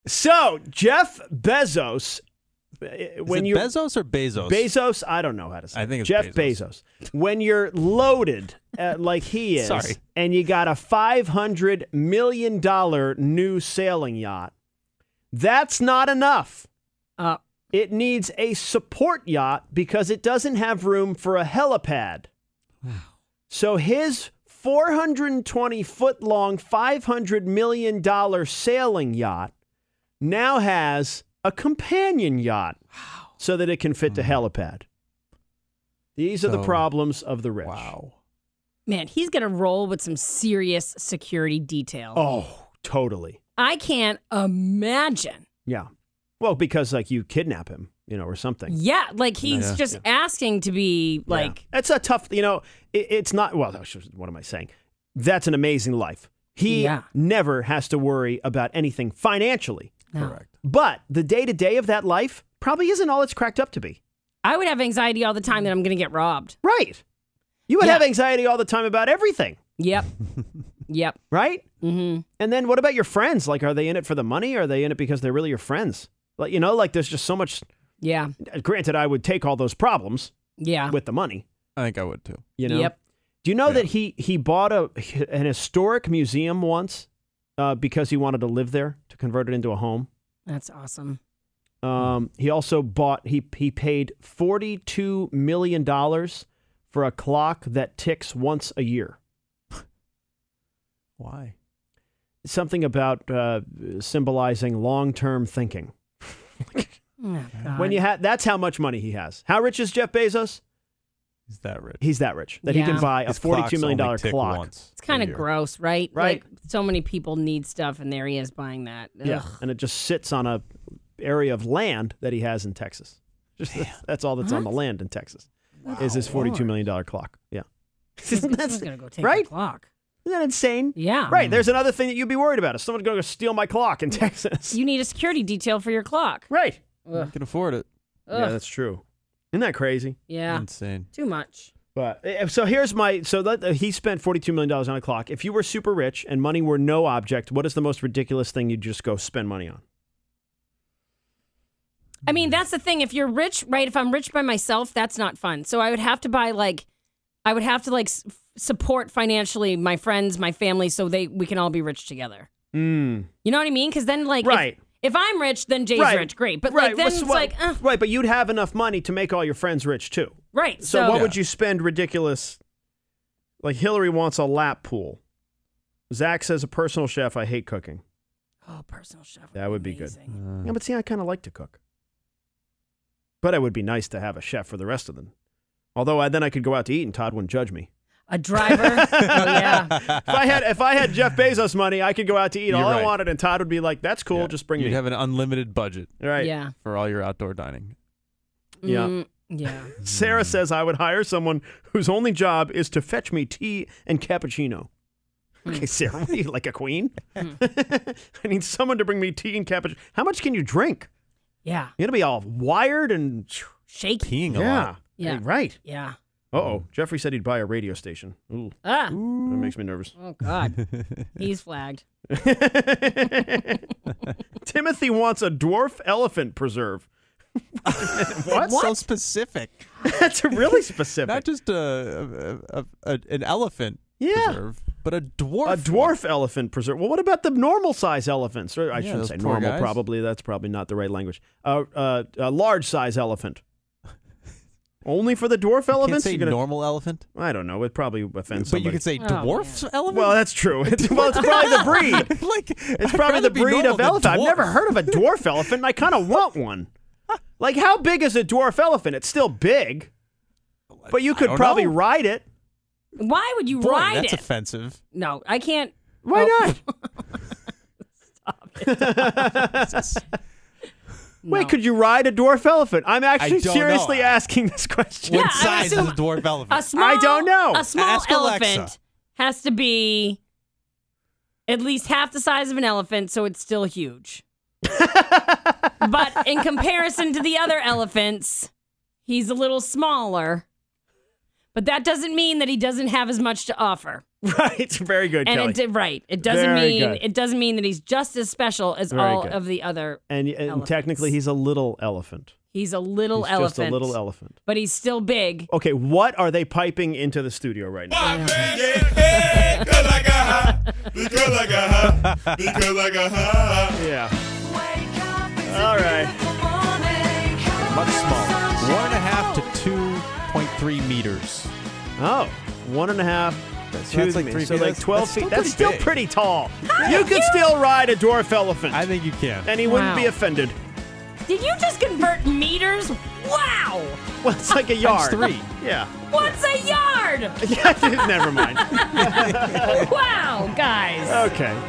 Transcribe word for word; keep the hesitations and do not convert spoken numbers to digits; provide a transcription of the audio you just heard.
So, Jeff Bezos. When Is it you Bezos or Bezos? Bezos, I don't know how to say. I think it's Jeff Bezos. Bezos. When you're loaded uh, like he is, Sorry. and you got a five hundred million dollars new sailing yacht, that's not enough. Uh, It needs a support yacht because it doesn't have room for a helipad. Wow. So his four hundred twenty foot long, five hundred million dollars sailing yacht now has a companion yacht so that it can fit the helipad. These are the So- problems of the rich. Wow. man, he's going to roll with some serious security detail. Oh, totally. I can't imagine. Yeah. Well, because like you kidnap him, you know, or something. Yeah, like he's Yeah. just asking to be like, Yeah. It's a tough, you know, it, it's not, well, what am I saying? That's an amazing life. He Yeah. never has to worry about anything financially. no. Correct. But the day-to-day of that life probably isn't all it's cracked up to be. I would have anxiety all the time that I'm going to get robbed. Right. You would Yeah. have anxiety all the time about everything, Yep. Yep. right? Mm-hmm. And then what about your friends? Like, are they in it for the money or are they in it because they're really your friends? Like, you know, like there's just so much. Yeah. Granted, I would take all those problems Yeah. with the money, I think I would too. you know? Yep. Do you know Yeah. that he, he bought a an historic museum once uh, because he wanted to live there to convert it into a home? That's awesome. Um, he also bought, he, he paid forty-two million dollars for a clock that ticks once a year. Why? Something about uh, symbolizing long-term thinking. Oh, God. When you ha- that's how much money he has. How rich is Jeff Bezos? He's that rich. He's that rich that he can Yeah. buy a His forty-two clocks million only dollars tick clock. once It's kind a of year. gross, right? Right. Like so many people need stuff, and there he is buying that. Yeah, Ugh. and it just sits on a area of land that he has in Texas. Just that's, that's all that's on the land in Texas. Is his forty-two million dollars clock? Yeah, Someone's that's gonna go take right? the clock. Isn't that insane? Yeah. Right. There's another thing that you'd be worried about. If someone's going to steal my clock in Texas. You need a security detail for your clock. Right. You can afford it. Yeah, Ugh. that's true. Isn't that crazy? Yeah. Insane. Too much. But uh, so here's my so that, uh, he spent forty-two million dollars on a clock. If you were super rich and money were no object, what is the most ridiculous thing you'd just go spend money on? I mean, that's the thing. If you're rich, right? If I'm rich by myself, that's not fun. So I would have to buy like, I would have to like s- support financially my friends, my family, so they we can all be rich together. Mm. You know what I mean? Because then, like, if- Right. If, I'm rich, then Jay's Right. rich. Great, but Right. like then What's- it's what- like, uh, right, but you'd have enough money to make all your friends rich too. right. So, So, what Yeah. would you spend ridiculous? Like Hillary wants a lap pool. Zach says a personal chef. I hate cooking. oh, personal chef. That would be good. amazing. Yeah, but see, I kind of like to cook. But it would be nice to have a chef for the rest of them. Although I, then I could go out to eat and Todd wouldn't judge me. A driver. Oh yeah. If I had if I had Jeff Bezos money, I could go out to eat You're all I right. wanted, and Todd would be like, "That's cool, Yeah. just bring You'd me." have an unlimited budget Right? Yeah. for all your outdoor dining. Yeah. Mm, yeah. Sarah says I would hire someone whose only job is to fetch me tea and cappuccino. Okay, Sarah, what are you, like a queen? I need someone to bring me tea and cappuccino. How much can you drink? Yeah. You're gonna be all wired and Shaky. Peeing a yeah, lot. Yeah. Hey, right. Yeah. Uh oh, Jeffrey said he'd buy a radio station. Ooh, Ah. that makes me nervous. Oh God. He's flagged. Timothy wants a dwarf elephant preserve. What? So specific. That's really specific. Not just a, a, a, a an elephant Yeah. preserve, but a dwarf. A dwarf elephant preserve. Well, what about the normal size elephants? Or I Yeah, shouldn't those say poor normal. guys. Probably that's probably not the right language. Uh, uh, a large size elephant. Only for the dwarf You can't elephants. say You're gonna- normal elephant, I don't know. It probably offends but you somebody. could say Oh, dwarf elephant. Well, that's true. It's, well, it's probably the breed. like It's probably the breed of elephant. I've never heard of a dwarf elephant, and I kind of want one. Like, how big is a dwarf elephant? It's still big, but you I could don't probably know. ride it. Why would you Boy, ride that's it? offensive. No, I can't. Why Oh. not? Wait, No. could you ride a dwarf elephant? I'm actually don't seriously know. asking this question. Yeah, What I would size is assume a dwarf elephant? A small, I don't know. A small Ask Alexa. elephant has to be at least half the size of an elephant, so it's still huge. But in comparison to the other elephants, he's a little smaller. But that doesn't mean that he doesn't have as much to offer. Right. Very good, And Kelly. it did right. It doesn't Very mean good. it doesn't mean that he's just as special as Very all good. of the other. and, and elephants. technically, he's a little elephant. He's a little He's elephant. just a little elephant. But he's still big. Okay, what are they piping into the studio right now? Because I got high. Because I got high. Because I got high. Yeah. All right. Much smaller. One and a half to two point three meters. Oh, one and a half. So two that's like me- three so feet. like That's- twelve that's feet. still That's pretty still big. pretty tall. You could still ride a dwarf elephant, I think you can. and he wouldn't be Wow. offended. Did you just convert meters? Wow! Well, it's like a yard. three. Yeah. What's a yard? Yeah. Never mind. Wow, guys. Okay.